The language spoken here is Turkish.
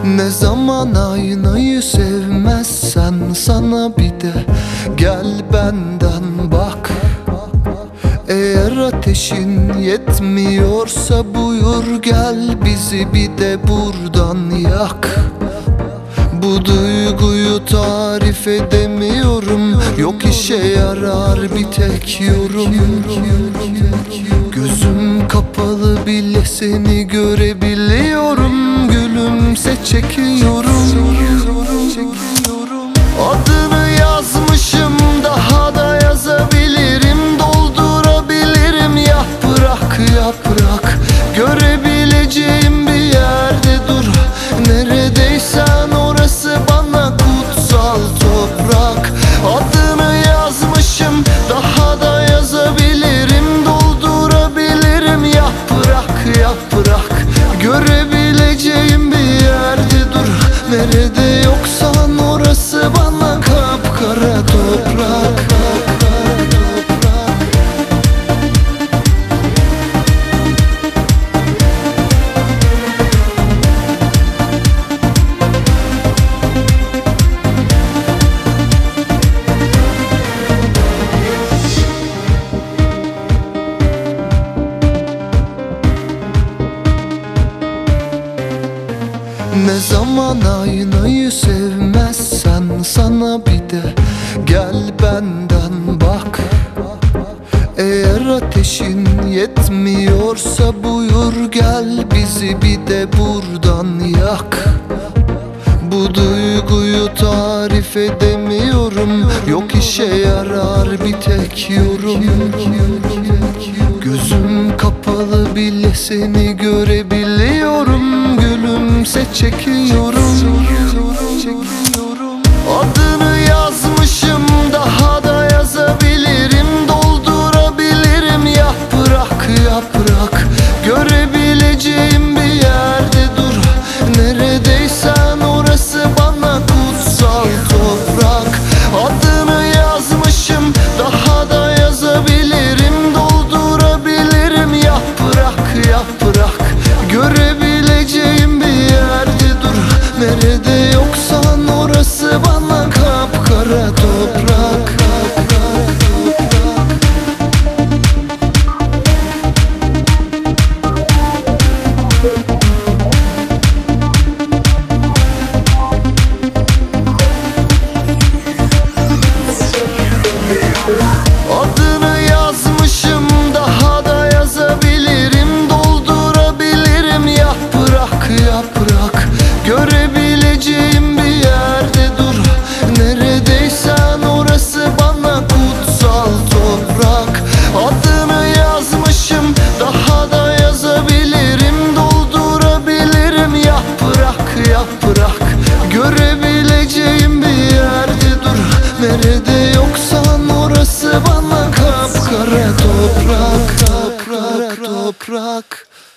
Ne zaman aynayı sevmezsen sana bir de gel benden bak. Eğer ateşin yetmiyorsa buyur gel bizi bir de buradan yak. Bu duyguyu tarif edemiyorum, yok işe yarar bir tek yorum. Gözüm kapalı bile seni görebiliyorum, gülümse çekiyorum. Adını yazmışım, daha da yazabilirim, doldurabilirim. Yaprak yaprak görebileceğim bir yerde dur. Neredeysen orası bana kutsal toprak. Adını yazmışım, daha da yazabilirim, doldurabilirim. Yaprak yaprak görebileceğim bir yerde dur. Nerede yoksan orası bana kapkara toprak. Ne zaman aynayı sevmezsen sana bir de gel benden bak. Eğer ateşin yetmiyorsa buyur gel bizi bir de buradan yak. Bu duyguyu tarif edemiyorum, yok işe yarar bir tek yorum. Gözüm kapalı bile seni görebiliyorum, gülümse çekiyorum. Adını yazmışım, daha da yazabilirim, doldurabilirim. Yaprak yaprak görebileceğim bir yerde dur. Neredeysen orası bana kutsal toprak. Adını yazmışım, daha da yazabilirim, doldurabilirim. Yaprak yaprak görebileceğim bir yerde dur. Nerede yoksan orası bana kapkara toprak. Adını yazmışım, daha da yazabilirim, doldurabilirim. Yaprak yaprak görebileceğim bir yerde dur. Neredeysen orası bana kutsal toprak. Adını yazmışım, daha da yazabilirim, doldurabilirim. Yaprak yaprak görebileceğim bir yerde dur. Nerede yoksan orası bana kapkara toprak. Toprak.